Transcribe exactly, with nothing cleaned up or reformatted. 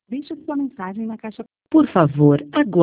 Deixe sua mensagem na caixa. Por favor, aguarde.